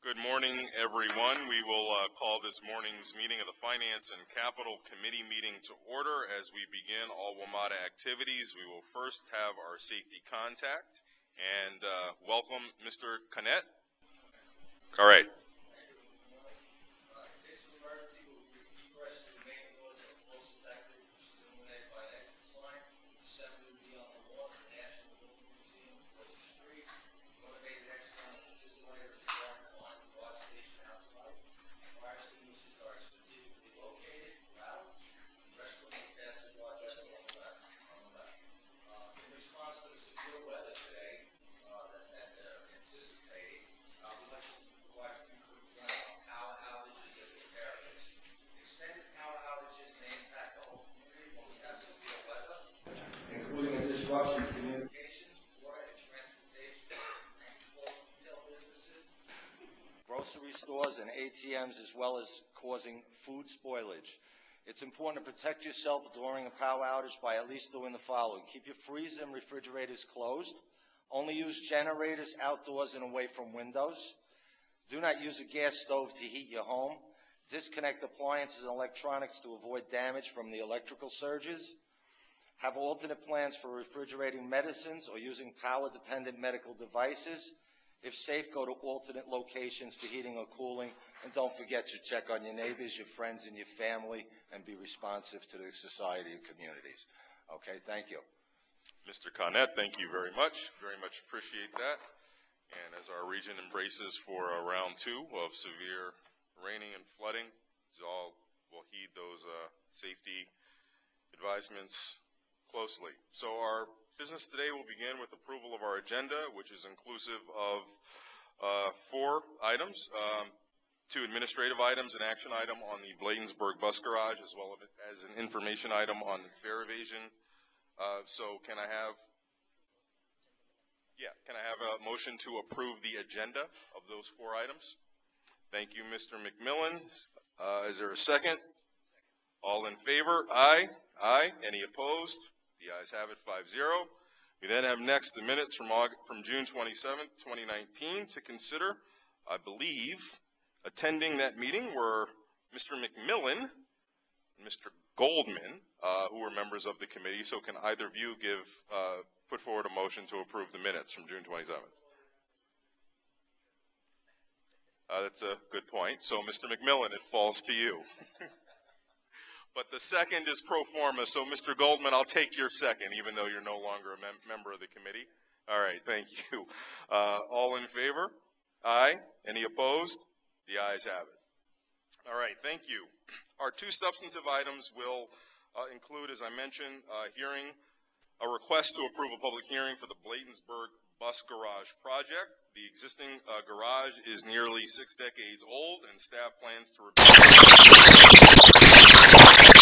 Good morning, everyone. We will call this morning's meeting of the Finance and Capital Committee meeting to order. As we begin all WMATA activities, we will first have our safety contact and welcome Mr. Canet. All right. Grocery stores and ATMs, as well as causing food spoilage. It's important to protect yourself during a power outage by at least doing the following. Keep your freezer and refrigerators closed. Only use generators outdoors and away from windows. Do not use a gas stove to heat your home. Disconnect appliances and electronics to avoid damage from the electrical surges. Have alternate plans for refrigerating medicines or using power-dependent medical devices. If safe, go to alternate locations for heating or cooling. And don't forget to check on your neighbors, your friends, and your family, and be responsive to the society and communities. Okay, thank you. Mr. Canet, thank you very much. Very much appreciate that. And as our region embraces for round 2 of severe raining and flooding, we all will heed those safety advisements closely. So our business today will begin with approval of our agenda, which is inclusive of 4 items, 2 administrative items, an action item on the Bladensburg bus garage, as well as an information item on fare evasion. So can I have a motion to approve the agenda of those 4 items? Thank you, Mr. McMillan. Is there a second? All in favor? Aye. Aye. Any opposed? The ayes have it, 5-0. We then have next the minutes from June 27th, 2019 to consider. I believe attending that meeting were Mr. McMillan and Mr. Goldman, who were members of the committee. So can either of you put forward a motion to approve the minutes from June 27th? That's a good point. So Mr. McMillan, it falls to you. But the second is pro forma, so Mr. Goldman, I'll take your second, even though you're no longer a member of the committee. All right, thank you. All in favor? Aye. Any opposed? The ayes have it. All right, thank you. Our 2 substantive items will include, as I mentioned, a request to approve a public hearing for the Bladensburg bus garage project. The existing garage is nearly 6 decades old, and staff plans to rebuild